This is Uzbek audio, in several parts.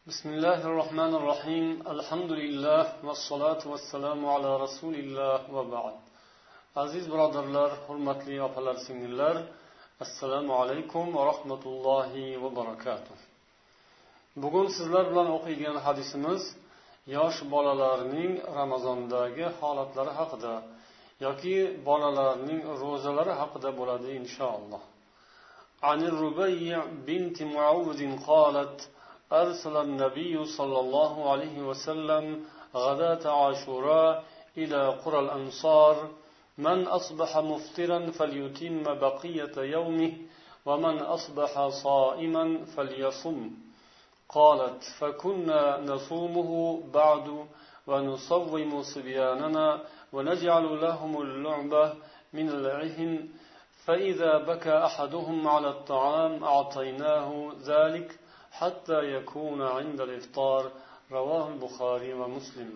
بسم الله الرحمن الرحيم الحمد لله والصلاة والسلام على رسول الله وبعد. Aziz birodarlar, hurmatli opalar, singillar, assalomu alaykum va rahmatullohi va barakatuh. Bugun sizlar bilan o'qiydigan hadisimiz yosh bolalarning Ramazondagi holatlari haqida yoki bolalarning ro'zalari haqida bo'ladi inshaalloh. Ani Rubayy bint Muawwid qalat أرسل النبي صلى الله عليه وسلم غداة عاشوراء إلى قرى الأنصار من أصبح مفطرا فليتم بقية يومه ومن أصبح صائما فليصم. قالت فكنا نصومه بعد ونصوم صبياننا ونجعل لهم اللعبة من العهن فإذا بكى أحدهم على الطعام أعطيناه ذلك حتى يكون عند الإفطار. رواه البخاري ومسلم.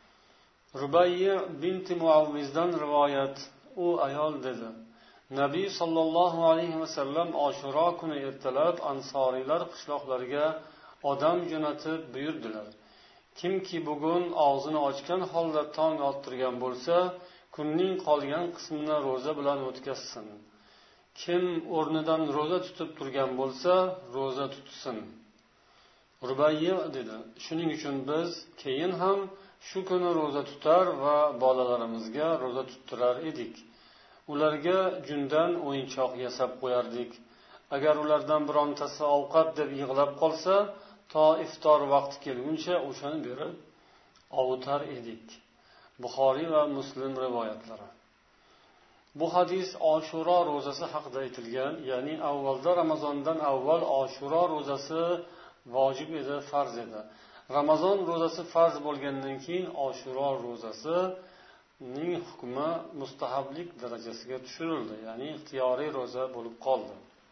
Rubayy bint Muawvizdan rivoyat. U ayol dedi: Nabiy sallallohu alayhi vasallam Oshuro kuni ertalab ansoriylar qishloqlariga odam jo'natib buyurdilar: Kimki bugun og'zini ochgan holda tong ottirgan bo'lsa, kunning qolgan qismini ro'za bilan o'tkazsin. Kim o'rnidan ro'za tutib turgan bo'lsa, ro'za tutsin. Rubayy dedi: Shuning uchun biz keyin ham shu kuni ro'za tutar va bolalarimizga ro'za tuttirar edik. Ularga jundan o'yinchoq yasab qo'yardik. Agar ulardan birontasi ovqat deb yig'lab qolsa, to iftor vaqti kelguncha o'shani berib ovutar edik. Buxoriy va Muslim rivoyatlari. Bu hadis Oshuro ro'zasi haqida aytilgan, ya'ni avvalda Ramazondan avval Oshuro ro'zasi vojib edi, farz edi. Ramazon ro'zasi farz bo'lgandan keyin Oshuro ro'zasining hukmi mustahablik darajasiga tushirildi, ya'ni ixtiyoriy ro'za bo'lib qoldi.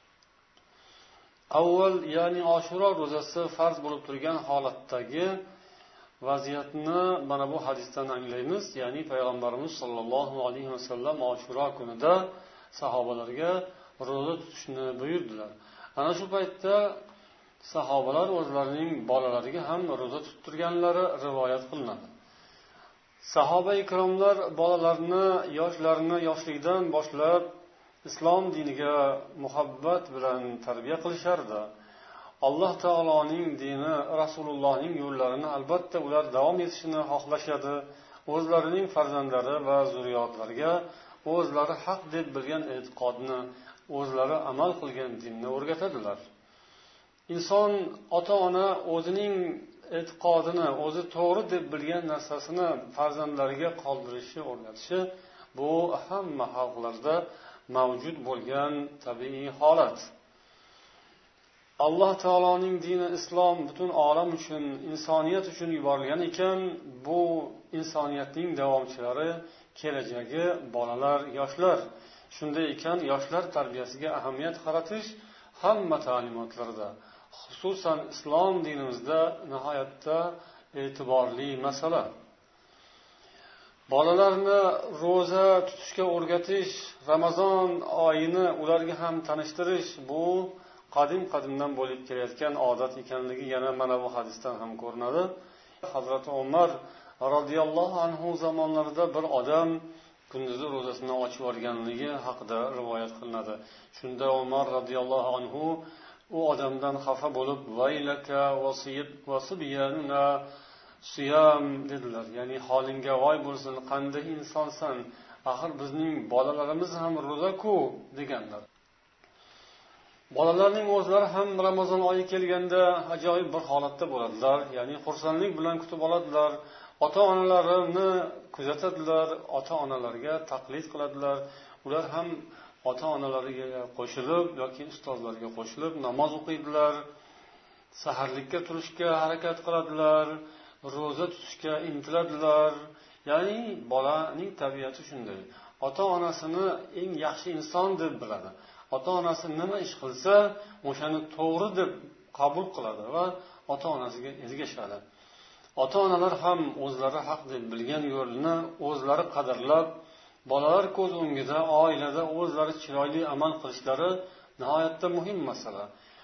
Avval, ya'ni Oshuro ro'zasi farz bo'lib turgan holatdagi vaziyatni mana bu hadisdan anglaymiz, ya'ni payg'ambarimiz sollallohu alayhi vasallam Oshuro kunida sahobalarga ro'za tutishni buyurdilar. Ana shu paytda sahobalar o'zlarining bolalariga ham ro'za tuttirganlari rivoyat qilinadi. Sahoba ikromlar bolalarini, yoshlarini yoshlikdan boshlab islom diniga muhabbat bilan tarbiya qilishardi. Alloh taoloning dini, Rasulullohning yo'llarini albatta ular davom etishini xohlashadi. O'zlarining farzandlari va zurriyotlariga o'zlari haq deb bilgan e'tiqodni, o'zlari amal qilgan dinni o'rgatadilar. Inson ota-ona o'zining e'tiqodini, o'zi to'g'ri deb bilgan narsasini farzandlariga qoldirishi, o'rgatishi bu hamma xalqlarda mavjud bo'lgan tabiiy holat. Alloh taoloning dini islom butun olam uchun, insoniyat uchun yuborilgan ekan, bu insoniyatning davomchilari, kelajagi bolalar, yoshlar. Shunday ekan, yoshlar tarbiyasiga ahamiyat qaratish hamma ta'limotlarda, xususan islom dinimizda nihoyatda e'tiborli masala. Bolalarni ro'za tutishga o'rgatish, Ramazon oyini ularga ham tanishtirish bu qadim-qadimdan bo'lib kelayotgan odat ekanligi yana mana bu hadisdan ham ko'rinadi. Hazrat Umar radhiyallohu anhu zamonlarida bir odam kunduzi ro'zasini ochib yuborganligi haqida rivoyat qilinadi. Shunda Umar radhiyallohu anhu u odamdan xafa bo'lib, vaylaka wasibyanuna siyam dedilar. Ya'ni holingga voy bo'lsin, qanday insonsan? Axir bizning bolalarimiz ham ro'za-ku deganlar. Bolalarning o'zlari ham Ramazon oyi kelganda ajoyib bir holatda bo'ladilar, ya'ni xursandlik bilan kutib oladilar. Ota-onalarini kuzatadilar, ota-onalarga taqlid qiladilar. Ular ham ota-onalariga qo'shilib yoki ustozlarga qo'shilib namoz o'qiydilar, saharlikka turishga harakat qiladilar, ro'za tutishga intiladilar. Ya'ni bolaning tabiati shunday. Ota-onasini eng yaxshi inson deb biladi. Ota-onasi nima ish qilsa, o'shani to'g'ri deb qabul qiladi va ota-onasiga ergashadi. Ota-onalar ham o'zlari haq deb bilgan yo'lni o'zlari qadrlab, bolalar ko'z o'ngida, oilada o'zlari chiroyli amal qilishlari nihoyatda muhim masala.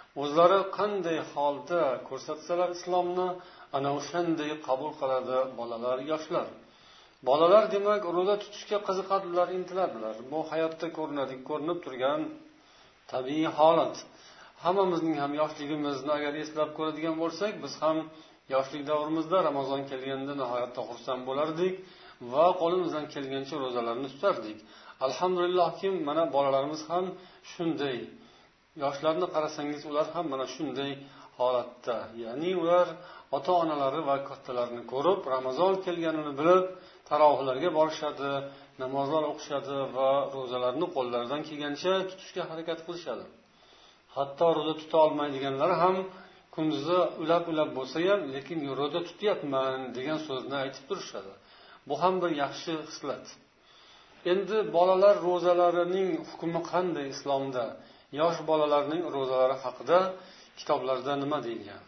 o'zlari qanday holda ko'rsatsalar islomni, ana o'shanday qabul qiladi bolalar, yoshlar. Bolalar demak ro'za tutishga qiziqadilar, intiladilar. Bu hayotda ko'rinib turgan tabiiy holat. Hammamizning ham yoshligimizni agar eslab ko'radigan bo'lsak, biz ham yoshlik davrimizda Ramazon kelganda nihoyatda xursand bo'lardik va qo'limizdan kelgancha ro'zalarni tutardik. Alhamdulillohki, mana bolalarimiz ham shunday. Yoshlarni qarasangiz, ular ham mana shunday holatda. Ya'ni ular ota-onalari va kattalarini ko'rib, Ramazon kelganini bilib, tarovuhlarga borishadi, namozlar o'qishadi va ro'zalarni qo'llaridan kelgancha tutishga harakat qilishadi. Hatto ro'za tuta olmaydiganlar ham kunduzi ulab bo'lsa ham, lekin ro'za tutyapman degan so'zni aytib turishadi. Bu ham bir yaxshi xislat. Endi bolalar ro'zalarining hukmi qanday islomda? Yosh bolalarning ro'zalari haqida kitoblarda nima deyilgan?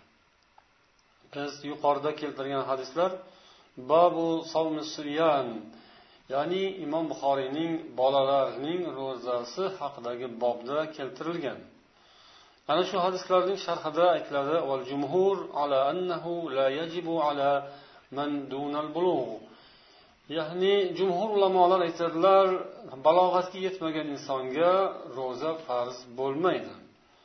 Biz yuqorida keltirgan hadislar Babu savmi siyyan, ya'ni Imom Buxoriyning bolalarning ro'zasi haqidagi bobda keltirilgan. Ana shu hadislarning sharhida aytiladi: "Val jumhur ala annahu la yajibu ala man dunal bulugh." Ya'ni jumhur ulamolar aytadilar, balog'atga yetmagan insonga ro'za farz bo'lmaydi.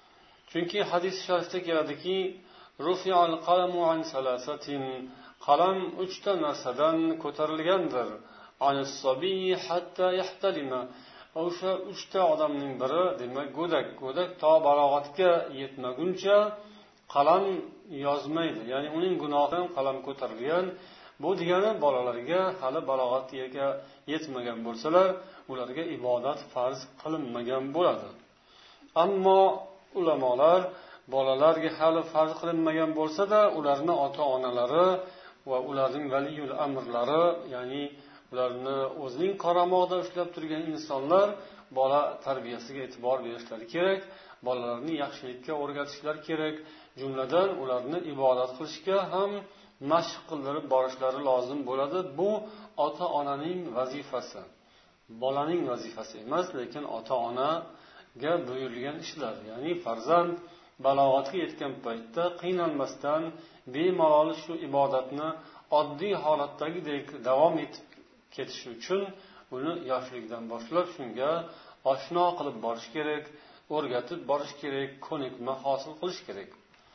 Chunki hadis sharifda keladiki, "Rufi'al qalamu an salasatin." Qalam 3 ta narsadan ko'tarilgandir. Anis-sabi hatta yahtalima. O'sha 3 ta odamning biri, demak go'dak to balog'atga yetmaguncha qalam yozmaydi. Ya'ni uning gunohidan qalam ko'tarilgan. Bu degani bolalarga hali balog'atga yetmagan bo'lsalar, ularga ibodat farz qilinmagan bo'ladi. Ammo ulamolar bolalarga hali farz qilinmagan bo'lsa-da, ularni ota-onalari va ularning valiyul amrlari, ya'ni ularni o'zining qaramog'ida ushlab turgan insonlar bola tarbiyasiga e'tibor berishlari kerak, bolalarni yaxshilikka o'rgatishlari kerak, jumladan ularni ibodat qilishga ham mashq qildirib borishlari lozim bo'ladi. Bu ota-onaning vazifasi. Bolaning vazifasi emas, lekin ota-onaga buyurilgan ishlar. Ya'ni farzand balog'atga yetgan paytda qiynalmasdan bemalol shu ibodatni oddiy holatdagidek davom etib ketishi uchun uni yoshlikdan boshlab shunga oshno qilib borish kerak, o'rgatib borish kerak, ko'nikma hosil qilish kerak.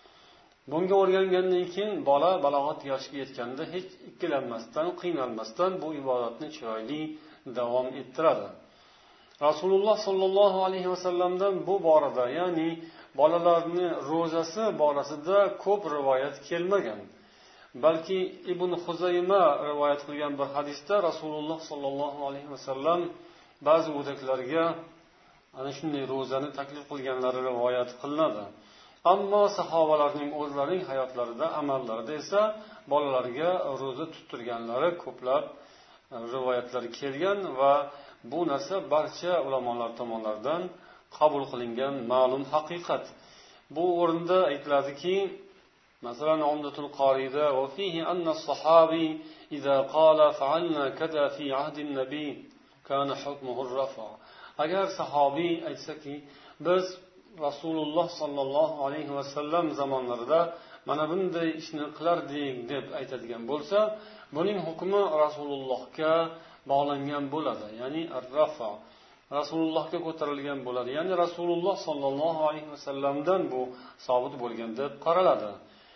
Bunga o'rgangandan keyin bola balog'at yoshiga yetganda hech ikkilanmasdan, qiynalmasdan bu ibodatni chiroyli davom ettiradi. Rasululloh sollallohu alayhi vasallamdan bu borada, ya'ni bolalarni ro'zasi borasida ko'p rivoyat kelmagan. Balki Ibn Xuzayma rivoyat qilgan bir hadisda Rasululloh sollallohu alayhi vasallam ba'zi o'daklarga ana shunday ro'zani taklif qilganlari rivoyat qilinadi. Ammo sahobalarning o'zlarining hayotlarida, amallarida esa bolalarga ro'za tuttirganlari ko'plab rivoyatlar kelgan va bu narsa barcha ulamolar tomonidan qabul qilingan ma'lum haqiqat. Bu o'rinda aytiladiki, masalan, Umdatul Qoriyda va fihi anna as-sahabi idza qala fa'alna kada fi ahdi an-nabi kana hukmuhu ar-rafa. Agar sahobiy aytsaki, biz Rasululloh sollallohu alayhi vasallam zamonlarida mana bunday ishni qilardik deb aytadigan bo'lsa, buning hukmi Rasulullohga bog'langan bo'ladi. Ya'ni ar-rafa, Rasulullohga ko'tarilgan bo'ladi. Ya'ni Rasululloh sollallohu alayhi vasallamdan bu sobit bo'lgan deb qaraladi.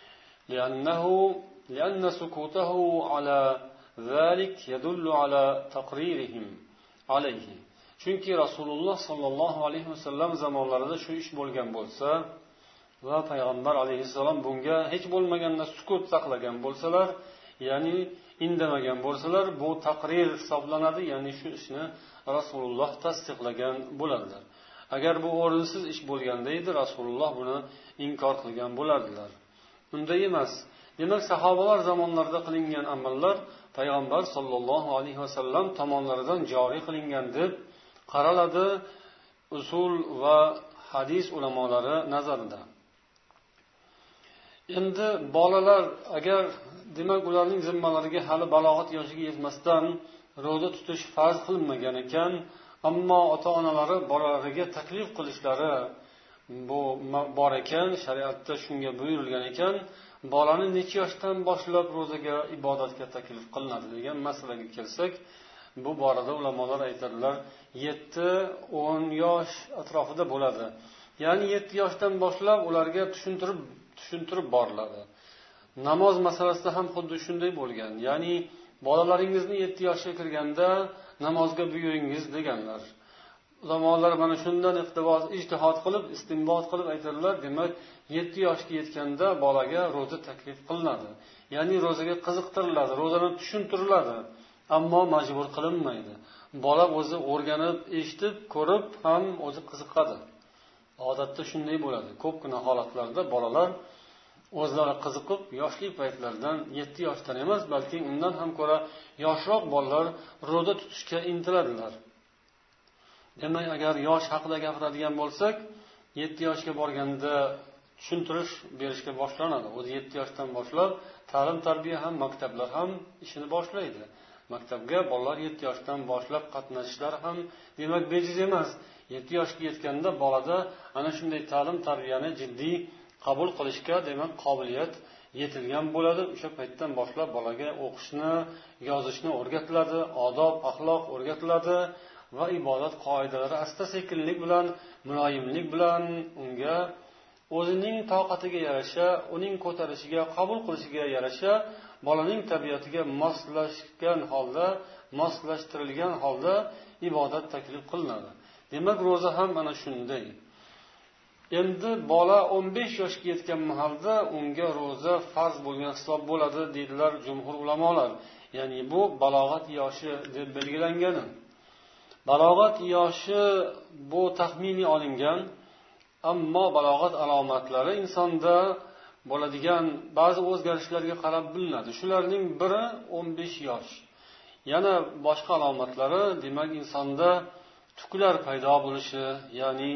لأن سكوته على ذلك يدل على تقريرهم عليه. Chunki Rasululloh sollallohu alayhi vasallam zamonlarida shu ish bo'lgan bo'lsa va payg'ambar alayhissalom bunga hech bo'lmaganda sukut saqlagan bo'lsalar, ya'ni indamagan bo'lsalar, bu taqrir hisoblanadi, ya'ni shu ishni Rasululloh tasdiqlagan bo'ladilar. Agar bu o'rinsiz ish bo'lganda edi, Rasululloh buni inkor qilgan bo'lardilar. Unday emas. Demak, sahobalar zamonlarida qilingan amallar payg'ambar sollallohu alayhi vasallam tomonidan joriy qilingan deb qaraladi usul va hadis ulamolari nazarida. Endi bolalar agar demak ularning zimmalariga hali balog'at yoshiga yetmasdan ro'za tutish farz qilinmagan ekan, ammo ota-onalari bolalariga taklif qilishlari bu bor ekan, shariatda shunga buyurilgan ekan, bolani necha yoshdan boshlab ro'zaga, ibodatga taklif qilinadi degan masalaga kelsak, bu borada ulamolar aytadilar, 7-10 yosh atrofida bo'ladi. Ya'ni 7 yoshdan boshlab ularga tushuntirib boriladi. Namoz masalasida ham xuddi shunday bo'lgan. Ya'ni bolalaringizni 7 yoshga kirganda namozga buyuringiz deganlar. Ulamolar mana shundan ijtihod qilib, istinbot qilib aytadilar, demak 7 yoshga yetganda bolaga ro'za taklif qilinadi. Ya'ni ro'zaga qiziqtiriladi, ro'zani tushuntiriladi, ammo majbur qilinmaydi. Bola o'zi o'rganib, eshitib, ko'rib ham o'zi qiziqadi. Odatda shunday bo'ladi. Ko'pgina holatlarda bolalar o'zlari qiziqib, yoshlik paytlaridan 7 yoshdan emas, balki undan ham ko'ra yoshroq bolalar ro'za tutishga intiladilar. Demak, agar yosh haqida gapiradigan bo'lsak, 7 yoshga borganda tushuntirish berishga boshlanadi. O'zi 7 yoshdan boshlab ta'lim tarbiya ham, maktablar ham ishini boshlaydi. Maktabga bolalar 7 yoshdan boshlab qatnashishlari ham demak bejiz emas. 7 yoshga yetganda bolada ana shunday ta'lim tarbiyani jiddiy qabul qilishga demak qobiliyat yetilgan bo'ladi. O'sha paytdan boshlab bolaga o'qishni, yozishni o'rgatiladi, odob, axloq o'rgatiladi va ibodat qoidalari asta-sekinlik bilan, muloyimlik bilan unga o'zining toqatiga yarasha, uning ko'tarishiga, qabul qilishiga yarasha bolaning tabiatiga moslashtirilgan holda ibodat taklif qilinadi. Demak, ro'za ham mana shunday. Endi bola 15 yoshga yetgan mahalda unga ro'za farz bo'lgan hisob bo'ladi deydilar jumhur ulamolar. Ya'ni bu balog'at yoshi deb belgilangan. Balog'at yoshi bu taxminiy olingan, ammo balog'at alomatlari insonda bo'ladigan ba'zi o'zgarishlarga qarab bilinadi. Shularning biri 15 yosh. Yana boshqa alomatlari, demak, insonda tuklar paydo bo'lishi, ya'ni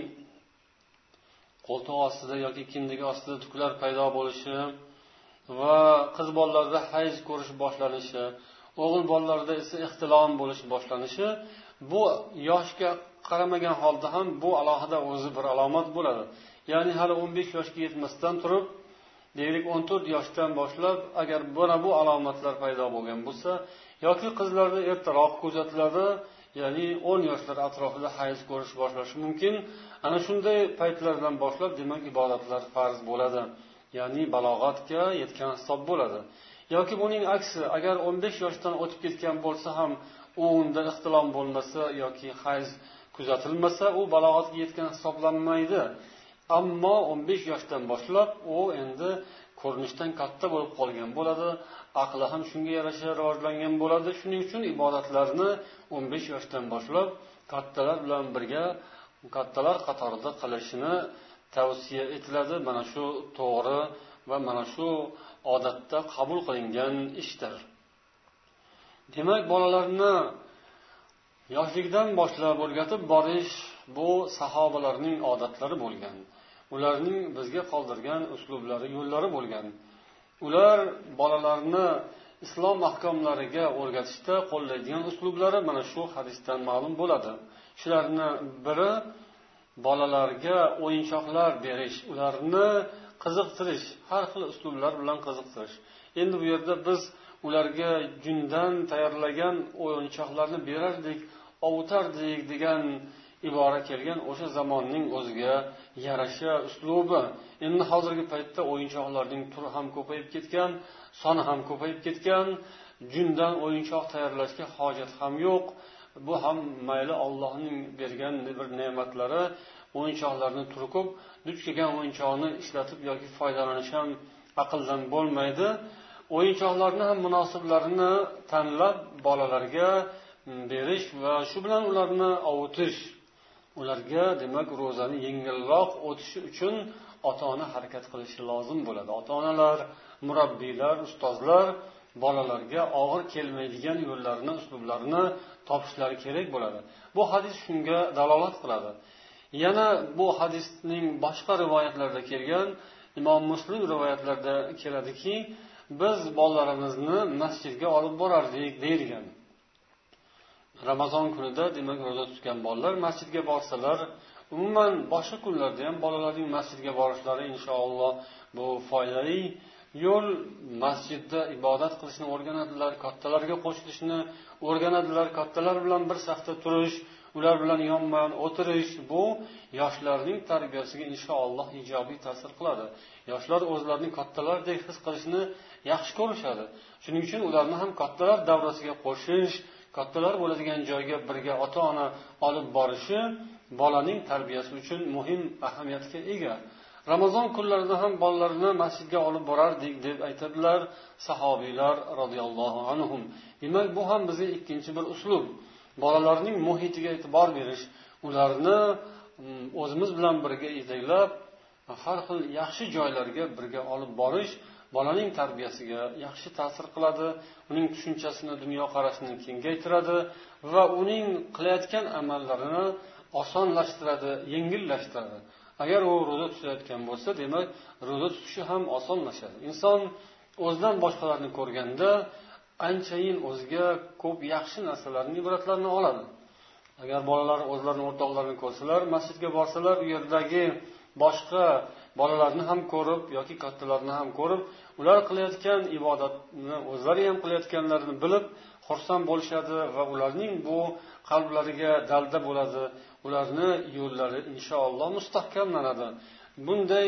qo'ltiq ostida yoki kindik ostida tuklar paydo bo'lishi va qiz bolalarda hayz ko'rish boshlanishi, o'g'il bolalarda esa ixtilom bo'lish boshlanishi, bu yoshga qaramagan holda ham bu alohida o'zi bir alomat bo'ladi. Ya'ni hali 15 yoshga yetmasdan turib, deylik 14 yoshdan boshlab agar bu alomatlar paydo bo'lgan bo'lsa, yoki qizlarda ertaroq kuzatiladi, ya'ni 10 yoshlar atrofida hayz ko'rish boshlashi mumkin. Ana shunday paytlardan boshlab demak ibodatlar farz bo'ladi. Ya'ni balog'atga yetgan hisob bo'ladi. Yoki buning aksi, agar 15 yoshdan o'tib ketgan bo'lsa ham unda ixtilom bo'lmasa yoki hayz kuzatilmasa, u balog'atga yetgan hisoblanmaydi. Ammo 15 yoshdan boshlab u endi ko'rinishdan katta bo'lib qolgan bo'ladi, aqli ham shunga yarasha rivojlangan bo'ladi. Shuning uchun ibodatlarni 15 yoshdan boshlab kattalar bilan birga, kattalar qatorida qilishini tavsiya etiladi. Mana shu to'g'ri va mana shu odatda qabul qilingan ishdir. Demak, bolalarni yoshlikdan boshlab o'rgatib borish bu sahobalarning odatlari bo'lgan. Ularning bizga qoldirgan uslublari, yo'llari bo'lgan. Ular bolalarni islom ahkomlariga o'rgatishda qo'llaydigan uslublari mana shu hadisdan ma'lum bo'ladi. Shularning biri bolalarga o'yinchoqlar berish, ularni qiziqtirish, har xil uslublar bilan qiziqtirish. Endi bu yerda biz ularga jundan tayyorlagan o'yinchoqlarni berardik, ovutardik degan ibora kelgan o'sha zamonning o'ziga yarasha uslubi. Endi hozirgi paytda o'yinchoqlarning turi ham ko'payib ketgan, soni ham ko'payib ketgan. Jundan o'yinchoq tayyorlashga hojat ham yo'q. Bu ham mayli Allohning bergan bir ne'matlari, o'yinchoqlarni turi ko'p, duch kelgan o'yinchoqni ishlatib yoki foydalanish ham aqldan bo'lmaydi. O'yinchoqlarni ham munosiblarini tanlab bolalarga berish va shu bilan ularni ovutish. Ularga demak ro'zani yengilroq o'tishi uchun ota-ona harakat qilishi lozim bo'ladi. Ota-onalar, murabbiylar, ustozlar bolalarga og'ir kelmaydigan yo'llarni, uslublarini topishlari kerak bo'ladi. Bu hadis shunga dalolat qiladi. Yana bu hadisning boshqa rivoyatlarida kelgan, Imom Muslim rivoyatlarida keladiki, biz bolalarimizni masjidga olib borardik deyilgan. Ramazon kunida demak ro'za tutgan bolalar masjidga borsalar, umuman boshqa kunlarda ham bolalarning masjidga borishlari inshaalloh bu foydali yo'l. Masjidda ibodat qilishni o'rganadilar, kattalarga qo'shilishni o'rganadilar, kattalar bilan bir safda turish, ular bilan yonma-yon o'tirish, bu yoshlarning tarbiyasiga inshaalloh ijobiy ta'sir qiladi. Yoshlar o'zlarining kattalardek his qilishni yaxshi ko'rishadi. Shuning uchun ularni ham kattalar davrasiga qo'shish, kattalar bo'ladigan joyga birga ota-ona olib borishi bolaning tarbiyasi uchun muhim ahamiyatga ega. Ramazon kunlarida ham bolalarni masjidga olib borardik deb aytadilar sahobiylar radhiyallohu anhum. Demak, bu ham bizga ikkinchi bir uslub. Bolalarning muhitiga e'tibor berish, ularni o'zimiz bilan birga yetaklab, har xil yaxshi joylarga birga olib borish bolaning tarbiyasiga yaxshi ta'sir qiladi, uning tushunchasini, dunyoqarashini kengaytiradi va uning qilayotgan amallarini osonlashtiradi, yengillashtiradi. Agar u ro'za tutayotgan bo'lsa, demak, ro'za tutishi ham osonlashadi. Inson o'zidan boshqalarni ko'rganda anchayin o'ziga ko'p yaxshi narsalarning ibratlarini oladi. Agar bolalar o'zlarining o'rtoqlarini ko'rsalar, masjidga borsalar, u yerdagi boshqa bolalarni ham ko'rib yoki kattalarni ham ko'rib, ular qilayotgan ibodatni o'zlari ham qilayotganlarini bilib xursand bo'lishadi va ularning bu qalblariga dalda bo'ladi. Ularni yo'llari inshaalloh mustahkamlanadi. Bunday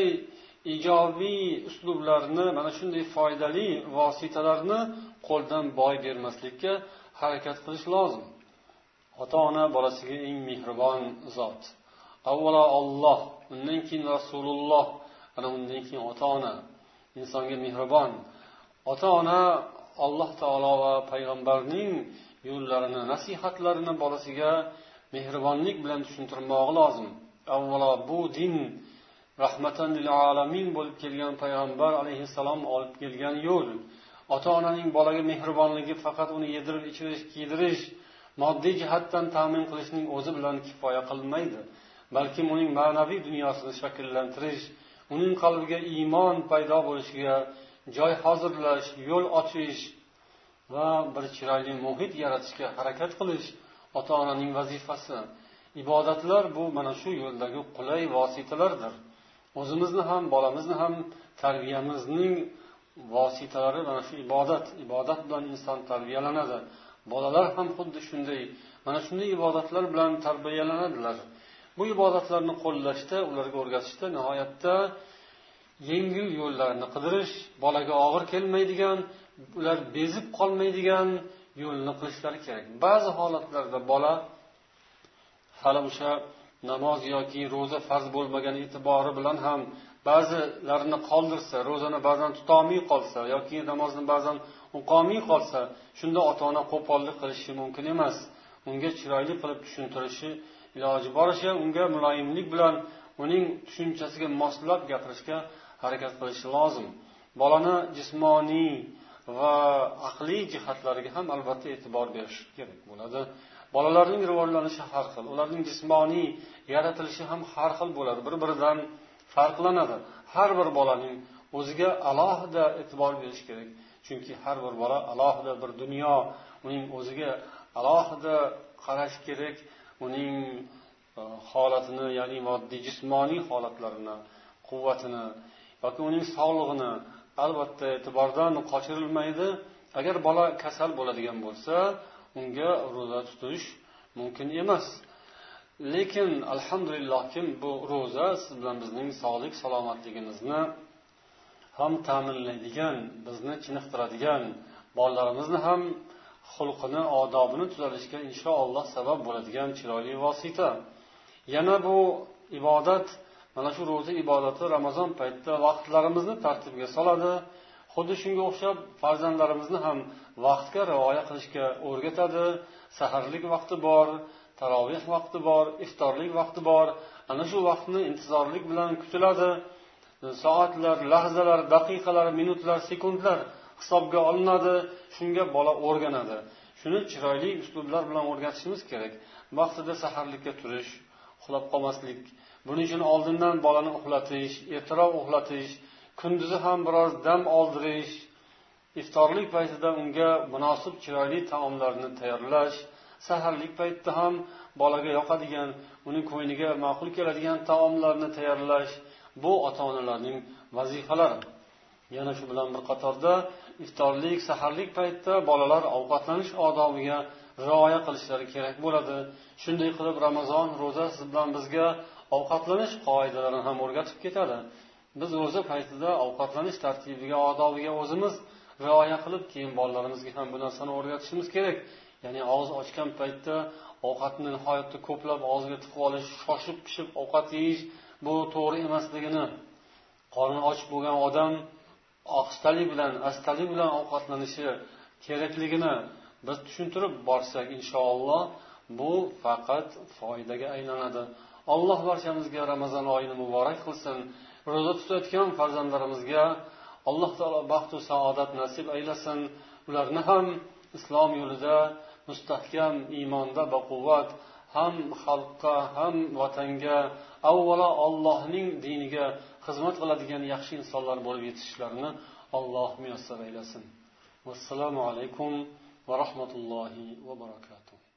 ijobiy uslublarni, mana shunday foydali vositalarni qo'ldan boy bermaslikka harakat qilish lozim. Ota-ona bolasiga eng mehribon zot. Avvalo Alloh, undan keyin Rasululloh, ana undan keyin ota-ona insonga mehribon. Ota-ona Alloh taolo va payg'ambarning yo'llarini, nasihatlarini bolasiga mehribonlik bilan tushuntirmoq lozim. Avvalo bu din rahmatan lil alamin bo'lib kelgan payg'ambar alayhissalom olib kelgan yo'l. Ota-onaning bolaga mehribonligi faqat uni yedirib, ichirish, kiydirish, moddiy jihatdan ta'min qilishning o'zi bilan kifoya qilmaydi. Balki uning ma'naviy dunyosini shakllantirish, uning qalbiga iymon paydo bo'lishiga joy hozirlash, yo'l ochish va bir chiroyli muhit yaratishga harakat qilish ota-onaning vazifasi. Ibodatlar bu mana shu yo'ldagi qulay vositalardir. O'zimizni ham, bolamizni ham tarbiyamizning vositalari mana shu ibodat. Ibodat bilan inson tarbiyalanadi. Bolalar ham xuddi shunday, mana shunday ibodatlar bilan tarbiyalanadilar. Bu ibodatlarni qo'llashda, ularga o'rgatishda nihoyatda yengil yo'llarni qidirish, bolaga og'ir kelmaydigan, ular bezib qolmaydigan yo'lni qilishlari kerak. Ba'zi holatlarda bola hali o'sha namoz yoki ro'za farz bo'lmagan e'tibori bilan ham ba'zilarini qoldirsa, ro'zani ba'zan tutolmay qolsa yoki namozni ba'zan o'qolmay qolsa, shunda ota-ona qo'pollik qilishi mumkin emas. Unga chiroyli qilib tushuntirishi, iloji boricha unga muloyimlik bilan uning tushunchasiga moslab gapirishga harakat qilishi lozim. Bolani jismoniy va aqliy jihatlariga ham albatta e'tibor berish kerak bo'ladi. Bolalarning rivojlanishi har xil, ularning jismoniy yaratilishi ham har xil bo'ladi, bir-biridan farqlanadi. Har bir bolaning o'ziga alohida e'tibor berish kerak. Chunki har bir bola alohida bir dunyo, uning o'ziga alohida qarash kerak, uning holatini, ya'ni moddiy jismoniy holatlarini, quvvatini yoki uning sog'lig'ini albatta e'tibordan qochirilmaydi. Agar bola kasal bo'ladigan bo'lsa, unga ro'za tutish mumkin emas. Lekin alhamdulillah bu ro'za siz bilan bizning sog'lik salomatligimizni ham ta'minlaydigan, bizni chiniqtiradigan, bolalarimizni ham xulqini, odobini tuzatishga inshaalloh sabab bo'ladigan chiroyli vosita. Yana bu ibodat, mana shu ro'za ibodati Ramazon paytida vaqtlarimizni tartibga soladi. Xuddi shunga o'xshab farzandlarimizni ham vaqtga rioya qilishga o'rgatadi. Saharlik vaqti bor, tarovih vaqti bor, iftorlik vaqti bor. Ana shu vaqtni intizorlik bilan kutiladi. Soatlar, lahzalar, daqiqalar, minutlar, sekundlar hisobga olinadi. Shunga bola o'rganadi. Shuni chiroyli uslublar bilan o'rgatishimiz kerak. Vaqtida saharlikka turish, uxlab qolmaslik. Buning uchun oldindan bolani uxlatish, ertaroq uxlatish, kunduzi ham biroz dam oldirish, iftorlik paytida unga munosib chiroyli taomlarni tayyorlash, saharlik paytida ham bolaga yoqadigan, uning ko'ngliga ma'qul keladigan taomlarni tayyorlash bu ota-onalarning vazifalari. Yana shu bilan bir qatorda iftorlik, saharlik paytida bolalar ovqatlanish odobiga rioya qilishlari kerak bo'ladi. Shunday qilib Ramazon ro'zasi bilan bizga ovqatlanish qoidalarini ham o'rgatib ketadi. Biz ro'za paytida ovqatlanish tartibiga, odobiga o'zimiz rioya qilib, keyin bolalarimizga ham bu narsani o'rgatishimiz kerak. Ya'ni og'iz ochgan paytda ovqatni nihoyatda ko'plab og'ziga tiqib olish, shoshib pishib ovqat yeyish bu to'g'ri emasligini, qorni och bo'lgan odam ohistalik bilan, astalik bilan ovqatlanishi kerakligini biz tushuntirib borsak, inshaalloh bu faqat foydaga aylanadi. Alloh barchamizga Ramazon oyini muborak qilsin. Ro'za tutayotgan farzandlarimizga Alloh taolo baxt va saodat nasib aylasin. Ularni ham islom yo'lida mustahkam iymonda baquvvat, ham xalqqa, ham vatanga, avvalo Allohning diniga xizmat qiladigan yaxshi insonlar bo'lib yetishishlarini Alloh muyassar aylasin. Vassalomu alaykum va rahmatullohi va barakatuh.